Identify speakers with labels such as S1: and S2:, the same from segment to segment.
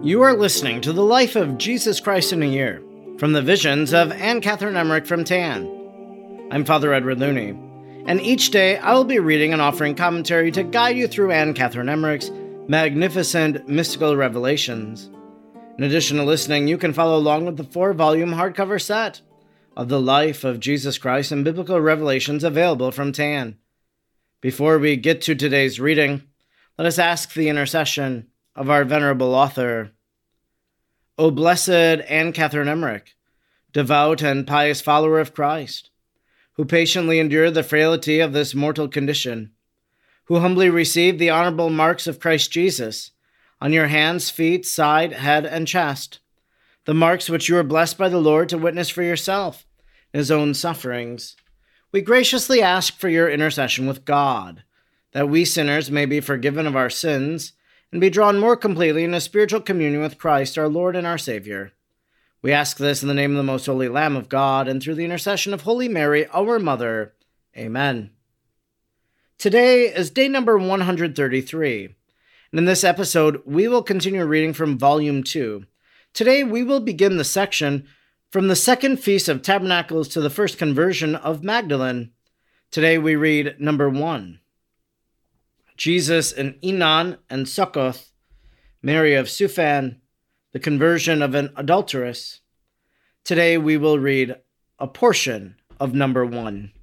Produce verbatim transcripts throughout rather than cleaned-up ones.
S1: You are listening to the life of Jesus Christ in a year, from the visions of Anne Catherine Emmerich from Tan. I'm Father Edward Looney, and each day I will be reading and offering commentary to guide you through Anne Catherine Emmerich's magnificent mystical revelations. In addition to listening, you can follow along with the four-volume hardcover set of the life of Jesus Christ and biblical revelations available from Tan. Before we get to today's reading, let us ask the intercession of our venerable author. O blessed Anne Catherine Emmerich, devout and pious follower of Christ, who patiently endured the frailty of this mortal condition, who humbly received the honorable marks of Christ Jesus on your hands, feet, side, head, and chest, the marks which you were blessed by the Lord to witness for yourself in his own sufferings, we graciously ask for your intercession with God, that we sinners may be forgiven of our sins and be drawn more completely into spiritual communion with Christ, our Lord and our Savior. We ask this in the name of the most holy Lamb of God and through the intercession of Holy Mary, our Mother. Amen. Today is day number one hundred thirty-three, and in this episode, we will continue reading from Volume two. Today, we will begin the section from the second Feast of Tabernacles to the first conversion of Magdalene. Today, we read number one. Jesus in Enon and Succoth, Mary of Suphan, the conversion of an adulteress. Today we will read a portion of number one.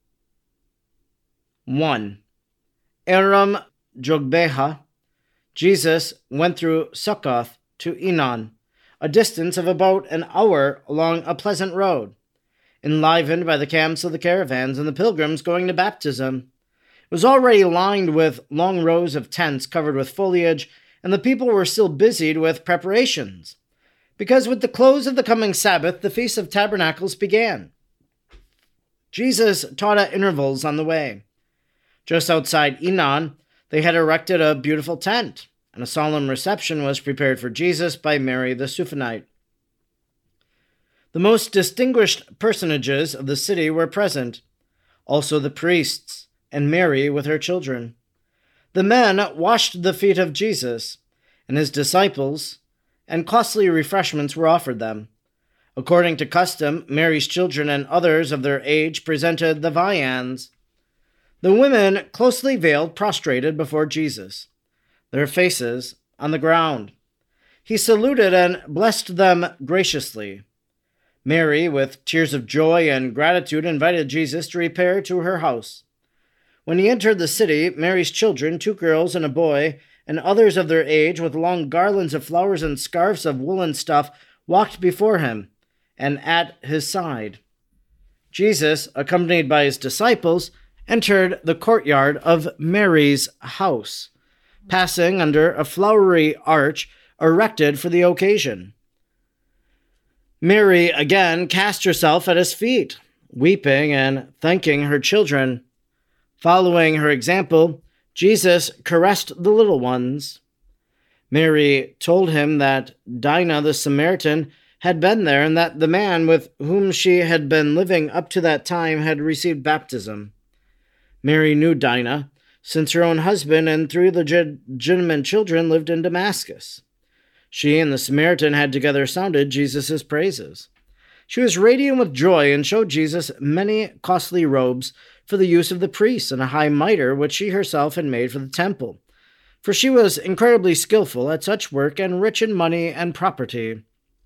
S1: One. Aram Jogbeha, Jesus went through Succoth to Enon, a distance of about an hour along a pleasant road, enlivened by the camps of the caravans and the pilgrims going to baptism. It was already lined with long rows of tents covered with foliage, and the people were still busied with preparations, because with the close of the coming Sabbath, the Feast of Tabernacles began. Jesus taught at intervals on the way. Just outside Enon, they had erected a beautiful tent, and a solemn reception was prepared for Jesus by Mary the Suphanite. The most distinguished personages of the city were present, also the priests, and Mary with her children. The men washed the feet of Jesus and his disciples, and costly refreshments were offered them. According to custom, Mary's children and others of their age presented the viands. The women, closely veiled, prostrated before Jesus, their faces on the ground. He saluted and blessed them graciously. Mary, with tears of joy and gratitude, invited Jesus to repair to her house. When he entered the city, Mary's children, two girls and a boy, and others of their age, with long garlands of flowers and scarves of woolen stuff, walked before him and at his side. Jesus, accompanied by his disciples, entered the courtyard of Mary's house, passing under a flowery arch erected for the occasion. Mary again cast herself at his feet, weeping and thanking her children. Following her example, Jesus caressed the little ones. Mary told him that Dinah the Samaritan had been there and that the man with whom she had been living up to that time had received baptism. Mary knew Dinah, since her own husband and three legitimate children lived in Damascus. She and the Samaritan had together sounded Jesus' praises. She was radiant with joy and showed Jesus many costly robes for the use of the priests and a high mitre which she herself had made for the temple, for she was incredibly skillful at such work and rich in money and property.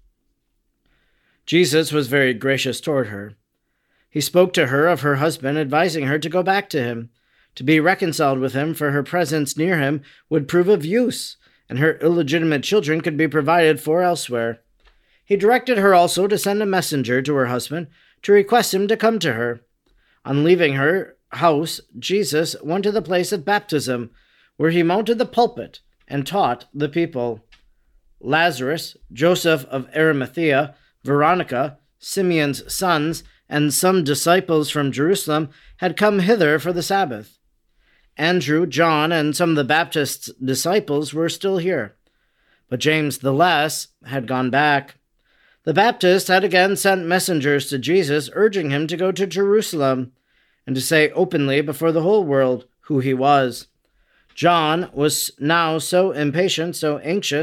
S1: Jesus was very gracious toward her. He spoke to her of her husband, advising her to go back to him, to be reconciled with him, for her presence near him would prove of use, and her illegitimate children could be provided for elsewhere. He directed her also to send a messenger to her husband to request him to come to her. On leaving her house, Jesus went to the place of baptism, where he mounted the pulpit and taught the people. Lazarus, Joseph of Arimathea, Veronica, Simeon's sons, and some disciples from Jerusalem had come hither for the Sabbath. Andrew, John, and some of the Baptist's disciples were still here, but James the Less had gone back. The Baptist had again sent messengers to Jesus, urging him to go to Jerusalem and to say openly before the whole world who he was. John was now so impatient, so anxious,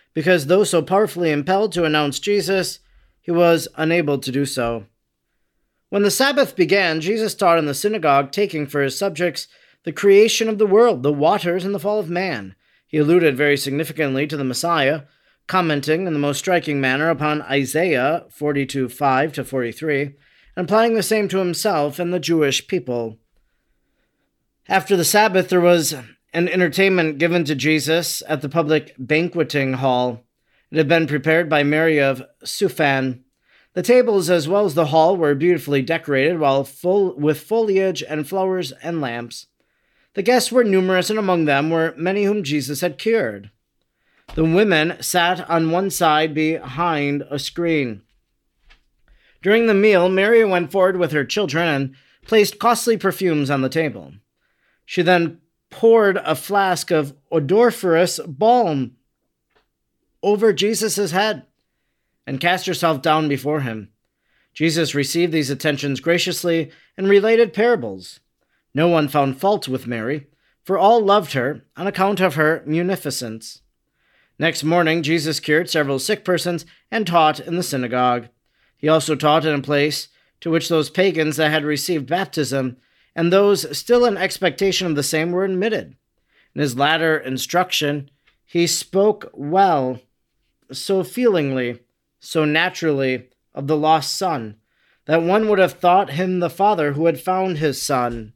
S1: because though so powerfully impelled to announce Jesus, he was unable to do so. When the Sabbath began, Jesus taught in the synagogue, taking for his subjects the creation of the world, the waters, and the fall of man. He alluded very significantly to the Messiah, commenting in the most striking manner upon Isaiah forty-two five to forty-three, and applying the same to himself and the Jewish people. After the Sabbath, there was an entertainment given to Jesus at the public banqueting hall. It had been prepared by Mary of Suphan. The tables as well as the hall were beautifully decorated, while full with foliage and flowers and lamps. The guests were numerous, and among them were many whom Jesus had cured. The women sat on one side behind a screen. During the meal, Mary went forward with her children and placed costly perfumes on the table. She then poured a flask of odoriferous balm over Jesus' head and cast herself down before him. Jesus received these attentions graciously and related parables. No one found fault with Mary, for all loved her on account of her munificence. Next morning, Jesus cured several sick persons and taught in the synagogue. He also taught in a place to which those pagans that had received baptism and those still in expectation of the same were admitted. In his latter instruction, he spoke well, so feelingly, so naturally, of the lost son, that one would have thought him the father who had found his son.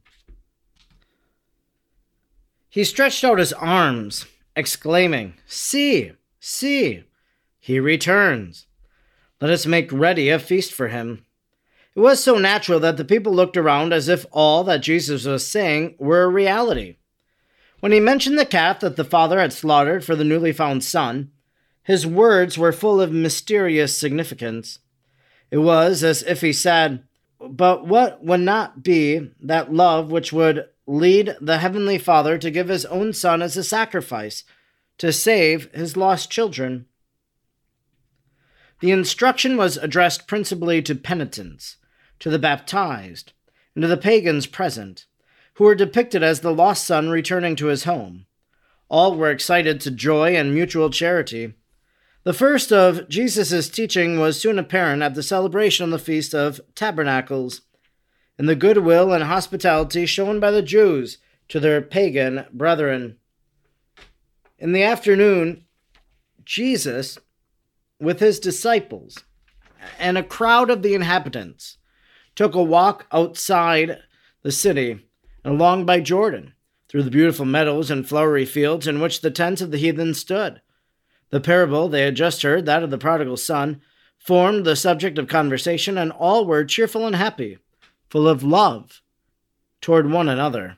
S1: He stretched out his arms, exclaiming, "See, see, he returns. Let us make ready a feast for him." It was so natural that the people looked around as if all that Jesus was saying were a reality. When he mentioned the calf that the father had slaughtered for the newly found son, his words were full of mysterious significance. It was as if he said, "But what would not be that love which would lead the Heavenly Father to give his own Son as a sacrifice to save his lost children?" The instruction was addressed principally to penitents, to the baptized, and to the pagans present, who were depicted as the lost son returning to his home. All were excited to joy and mutual charity. The first of Jesus' teaching was soon apparent at the celebration of the Feast of Tabernacles, in the goodwill and hospitality shown by the Jews to their pagan brethren. In the afternoon, Jesus, with his disciples and a crowd of the inhabitants, took a walk outside the city and along by Jordan, through the beautiful meadows and flowery fields in which the tents of the heathen stood. The parable they had just heard, that of the prodigal son, formed the subject of conversation, and all were cheerful and happy, full of love toward one another.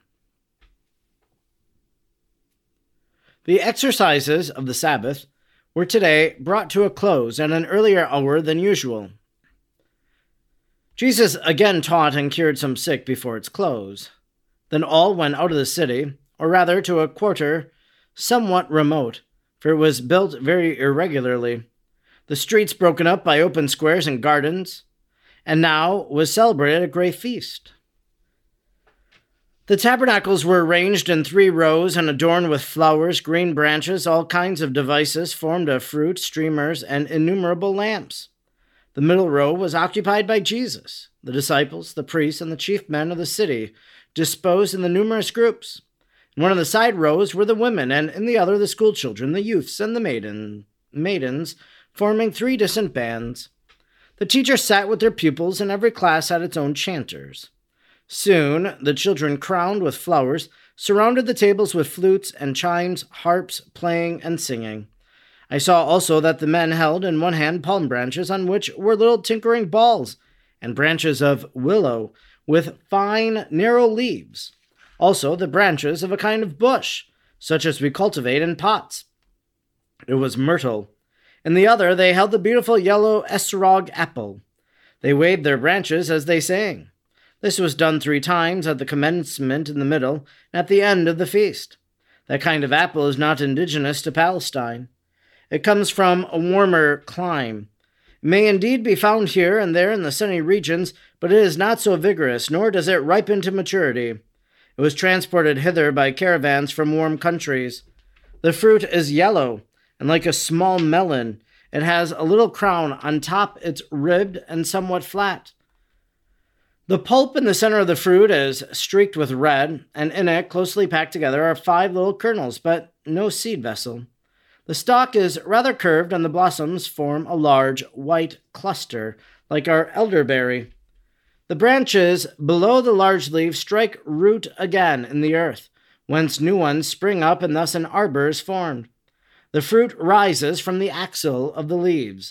S1: The exercises of the Sabbath were today brought to a close at an earlier hour than usual. Jesus again taught and cured some sick before its close. Then all went out of the city, or rather to a quarter somewhat remote, for it was built very irregularly, the streets broken up by open squares and gardens, and now was celebrated a great feast. The tabernacles were arranged in three rows and adorned with flowers, green branches, all kinds of devices formed of fruit, streamers, and innumerable lamps. The middle row was occupied by Jesus, the disciples, the priests, and the chief men of the city, disposed in the numerous groups. In one of the side rows were the women, and in the other the schoolchildren, the youths, and the maiden, maidens, forming three distant bands. The teachers sat with their pupils, and every class had its own chanters. Soon the children, crowned with flowers, surrounded the tables with flutes and chimes, harps, playing and singing. I saw also that the men held in one hand palm branches on which were little tinkering balls, and branches of willow with fine, narrow leaves. Also the branches of a kind of bush, such as we cultivate in pots. It was myrtle. In the other they held the beautiful yellow esrog apple. They waved their branches as they sang. This was done three times, at the commencement, in the middle, and at the end of the feast. That kind of apple is not indigenous to Palestine. It comes from a warmer clime. It may indeed be found here and there in the sunny regions, but it is not so vigorous, nor does it ripen to maturity. It was transported hither by caravans from warm countries. The fruit is yellow, and like a small melon, it has a little crown. On top it's ribbed and somewhat flat. The pulp in the center of the fruit is streaked with red, and in it, closely packed together, are five little kernels, but no seed vessel. The stalk is rather curved, and the blossoms form a large white cluster, like our elderberry. The branches below the large leaves strike root again in the earth, whence new ones spring up, and thus an arbor is formed. The fruit rises from the axil of the leaves.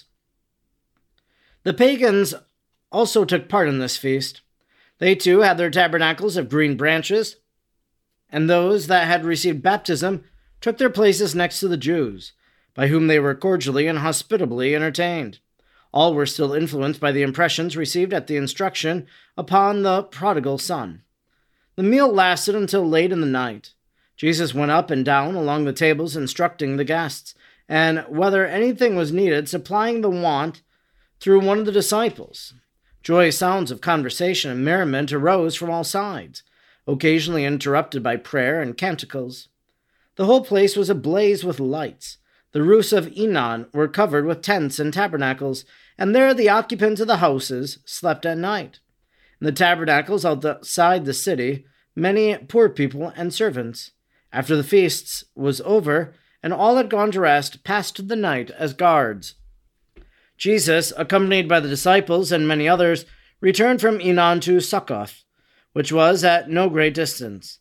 S1: The pagans also took part in this feast. They too had their tabernacles of green branches, and those that had received baptism took their places next to the Jews, by whom they were cordially and hospitably entertained. All were still influenced by the impressions received at the instruction upon the prodigal son. The meal lasted until late in the night. Jesus went up and down along the tables instructing the guests, and whether anything was needed, supplying the want through one of the disciples. Joyous sounds of conversation and merriment arose from all sides, occasionally interrupted by prayer and canticles. The whole place was ablaze with lights. The roofs of Enon were covered with tents and tabernacles, and there the occupants of the houses slept at night. In the tabernacles outside the city, many poor people and servants. After the feast was over, and all had gone to rest, passed the night as guards. Jesus, accompanied by the disciples and many others, returned from Enon to Succoth, which was at no great distance.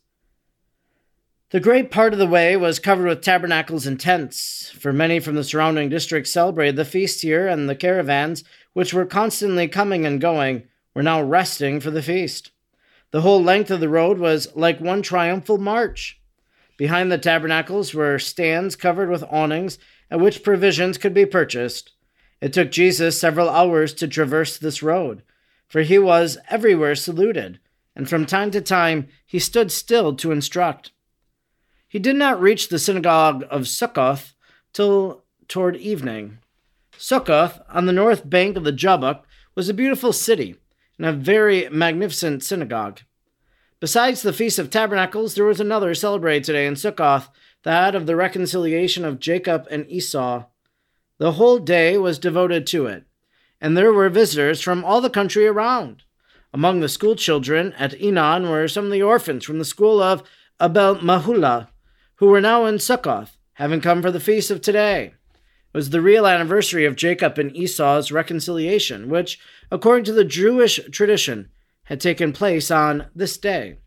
S1: The great part of the way was covered with tabernacles and tents, for many from the surrounding districts celebrated the feast here, and the caravans, which were constantly coming and going, were now resting for the feast. The whole length of the road was like one triumphal march. Behind the tabernacles were stands covered with awnings, at which provisions could be purchased. It took Jesus several hours to traverse this road, for he was everywhere saluted, and from time to time he stood still to instruct. He did not reach the synagogue of Succoth till toward evening. Succoth, on the north bank of the Jabbok, was a beautiful city, and a very magnificent synagogue. Besides the Feast of Tabernacles, there was another celebrated today in Succoth, that of the reconciliation of Jacob and Esau. The whole day was devoted to it, and there were visitors from all the country around. Among the school children at Enon were some of the orphans from the school of Abel Mahula, who were now in Succoth, having come for the feast of today. It was the real anniversary of Jacob and Esau's reconciliation, which, according to the Jewish tradition, had taken place on this day.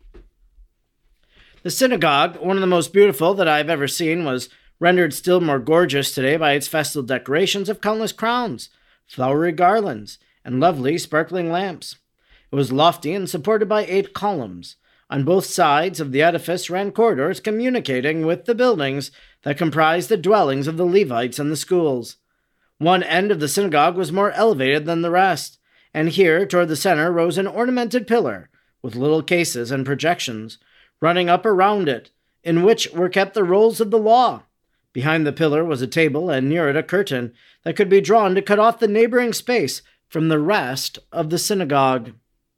S1: The synagogue, one of the most beautiful that I have ever seen, was rendered still more gorgeous today by its festal decorations of countless crowns, flowery garlands, and lovely sparkling lamps. It was lofty and supported by eight columns. On both sides of the edifice ran corridors communicating with the buildings that comprised the dwellings of the Levites and the schools. One end of the synagogue was more elevated than the rest, and here, toward the center, rose an ornamented pillar, with little cases and projections, running up around it, in which were kept the rolls of the law. Behind the pillar was a table, and near it a curtain that could be drawn to cut off the neighboring space from the rest of the synagogue.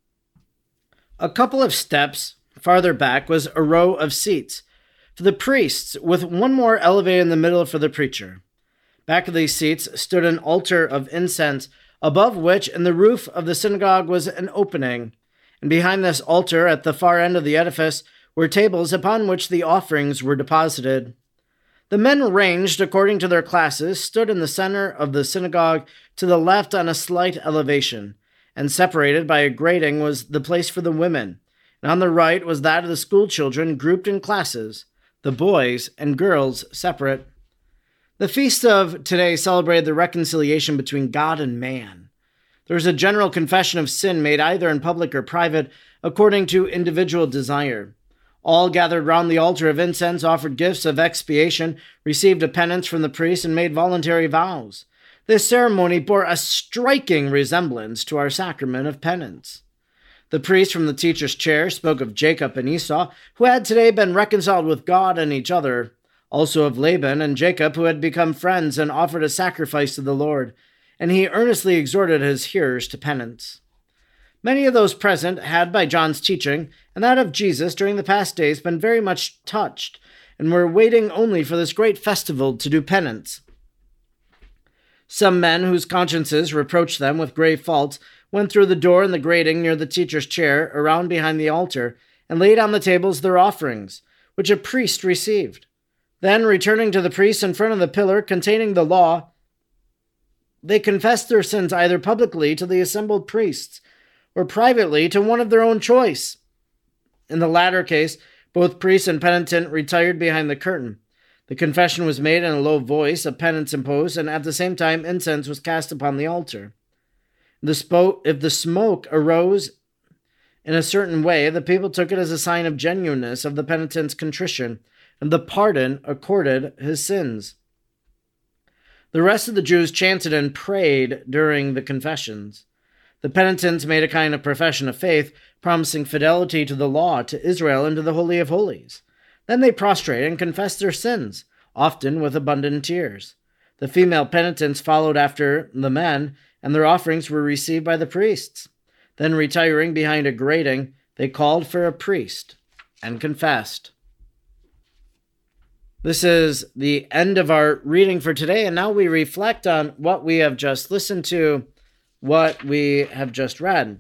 S1: A couple of steps farther back was a row of seats for the priests, with one more elevated in the middle for the preacher. Back of these seats stood an altar of incense, above which in the roof of the synagogue was an opening, and behind this altar at the far end of the edifice were tables upon which the offerings were deposited. The men, ranged according to their classes, stood in the center of the synagogue to the left on a slight elevation, and separated by a grating was the place for the women, and on the right was that of the school children grouped in classes, the boys and girls separate. The feast of today celebrated the reconciliation between God and man. There was a general confession of sin made either in public or private, according to individual desire. All gathered round the altar of incense, offered gifts of expiation, received a penance from the priest, and made voluntary vows. This ceremony bore a striking resemblance to our sacrament of penance. The priest from the teacher's chair spoke of Jacob and Esau, who had today been reconciled with God and each other, also of Laban and Jacob, who had become friends and offered a sacrifice to the Lord, and he earnestly exhorted his hearers to penance. Many of those present had, by John's teaching, and that of Jesus during the past days, been very much touched, and were waiting only for this great festival to do penance. Some men whose consciences reproached them with grave faults went through the door in the grating near the teacher's chair, around behind the altar, and laid on the tables their offerings, which a priest received. Then, returning to the priest in front of the pillar containing the law, they confessed their sins either publicly to the assembled priests or privately to one of their own choice. In the latter case, both priest and penitent retired behind the curtain. The confession was made in a low voice, a penance imposed, and at the same time incense was cast upon the altar. The spo- if the smoke arose in a certain way, the people took it as a sign of genuineness of the penitent's contrition, and the pardon accorded his sins. The rest of the Jews chanted and prayed during the confessions. The penitents made a kind of profession of faith, promising fidelity to the law, to Israel, and to the Holy of Holies. Then they prostrated and confessed their sins, often with abundant tears. The female penitents followed after the men, and their offerings were received by the priests. Then, retiring behind a grating, they called for a priest and confessed. This is the end of our reading for today, and now we reflect on what we have just listened to, what we have just read.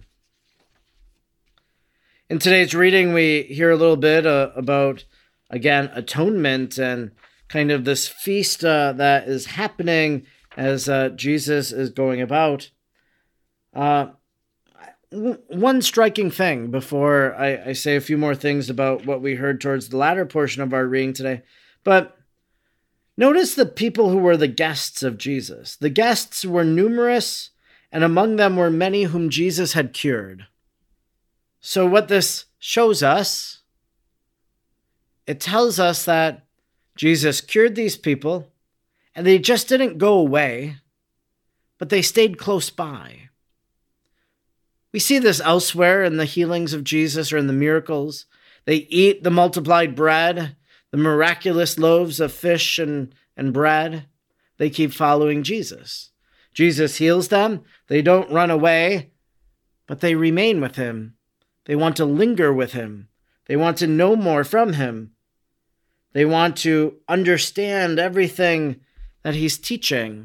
S1: In today's reading, we hear a little bit uh, about, again, atonement and kind of this feast uh, that is happening as uh, Jesus is going about. Uh, w- one striking thing before I, I say a few more things about what we heard towards the latter portion of our reading today, but notice the people who were the guests of Jesus. The guests were numerous, and among them were many whom Jesus had cured. So what this shows us, it tells us that Jesus cured these people, and they just didn't go away, but they stayed close by. We see this elsewhere in the healings of Jesus or in the miracles. They eat the multiplied bread, the miraculous loaves of fish and, and bread. They keep following Jesus. Jesus heals them. They don't run away, but they remain with him. They want to linger with him. They want to know more from him. They want to understand everything that he's teaching.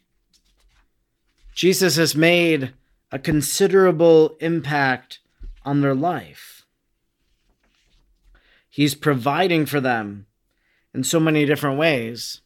S1: Jesus has made a considerable impact on their life. He's providing for them in so many different ways.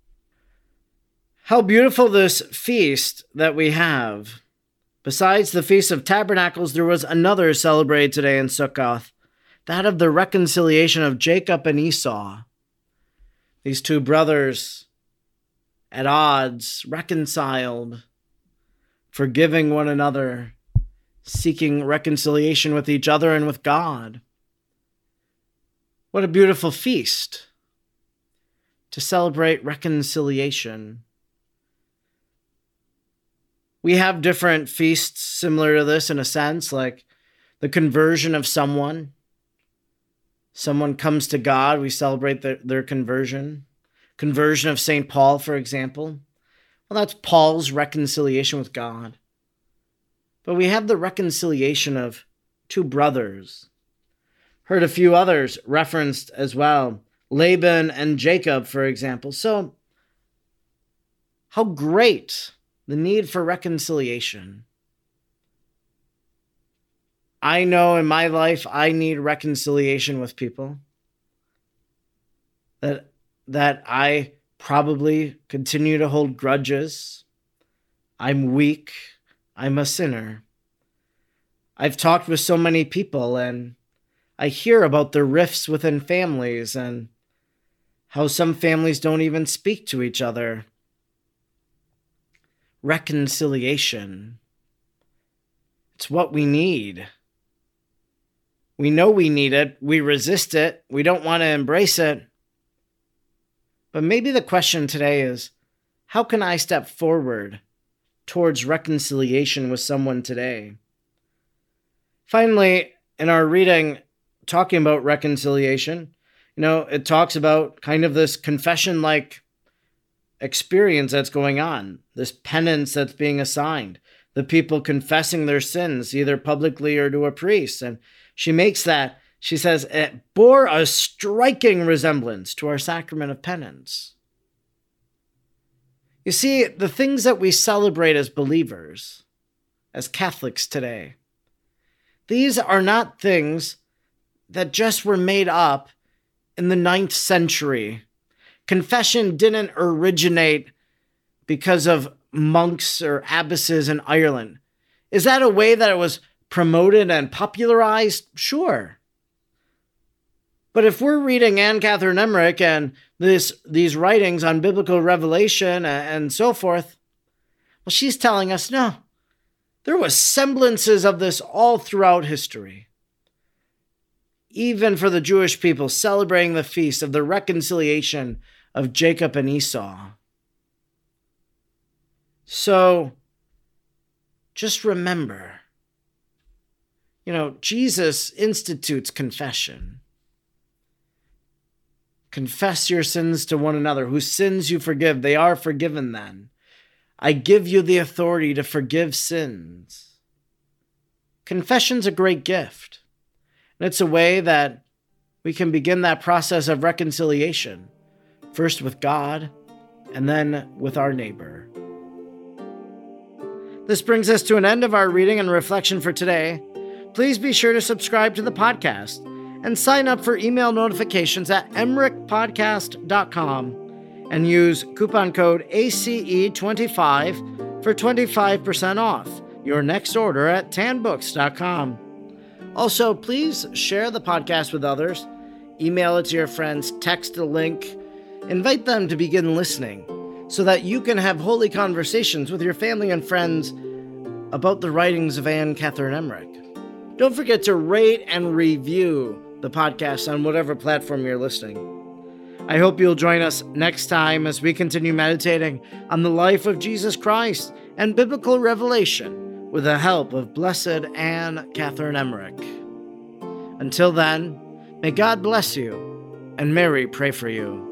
S1: How beautiful this feast that we have. Besides the Feast of Tabernacles, there was another celebrated today in Sukkoth, that of the reconciliation of Jacob and Esau. These two brothers at odds, reconciled, forgiving one another, seeking reconciliation with each other and with God. What a beautiful feast to celebrate reconciliation. We have different feasts similar to this in a sense, like the conversion of someone. Someone comes to God, we celebrate their, their conversion. Conversion of Saint Paul, for example. Well, that's Paul's reconciliation with God. But we have the reconciliation of two brothers. Heard a few others referenced as well. Laban and Jacob, for example. So, how great the need for reconciliation. I know in my life I need reconciliation with people. That, that I probably continue to hold grudges. I'm weak. I'm a sinner. I've talked with so many people and I hear about the rifts within families and how some families don't even speak to each other. Reconciliation. It's what we need. We know we need it. We resist it. We don't want to embrace it. But maybe the question today is, how can I step forward towards reconciliation with someone today? Finally, in our reading, talking about reconciliation, you know, it talks about kind of this confession-like experience that's going on, this penance that's being assigned, the people confessing their sins, either publicly or to a priest. And she makes that, she says, it bore a striking resemblance to our sacrament of penance. You see, the things that we celebrate as believers, as Catholics today, these are not things that just were made up in the ninth century. Confession didn't originate because of monks or abbesses in Ireland. Is that a way that it was promoted and popularized? Sure. But if we're reading Anne Catherine Emmerich and this, these writings on biblical revelation and so forth, well, she's telling us, no, there was semblances of this all throughout history. Even for the Jewish people celebrating the feast of the reconciliation of Jacob and Esau. So, just remember, you know, Jesus institutes confession. Confess your sins to one another. Whose sins you forgive, they are forgiven then. I give you the authority to forgive sins. Confession's a great gift. And it's a way that we can begin that process of reconciliation, first with God and then with our neighbor. This brings us to an end of our reading and reflection for today. Please be sure to subscribe to the podcast and sign up for email notifications at emmerich podcast dot com and use coupon code A C E twenty-five for twenty-five percent off your next order at tan books dot com. Also, please share the podcast with others, email it to your friends, text a link, invite them to begin listening so that you can have holy conversations with your family and friends about the writings of Anne Catherine Emmerich. Don't forget to rate and review the podcast on whatever platform you're listening. I hope you'll join us next time as we continue meditating on the life of Jesus Christ and biblical revelation with the help of Blessed Anne Catherine Emmerich. Until then, may God bless you and Mary pray for you.